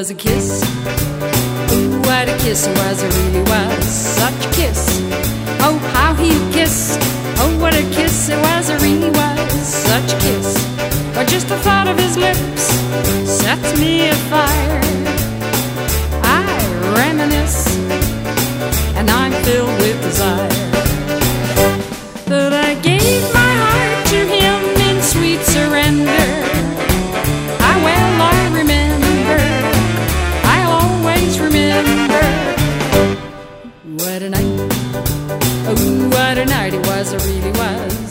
was a kiss. Oh, what a kiss it was, it really was such a kiss. Oh, how he kissed. Oh, what a kiss it was, it really was such a kiss. But just the thought of his lips sets me afire. I reminisce, and I'm filled with desire. That I gave my heart to him in sweet surrender. I remember, I'll always remember. What a night, oh, what a night it was, it really was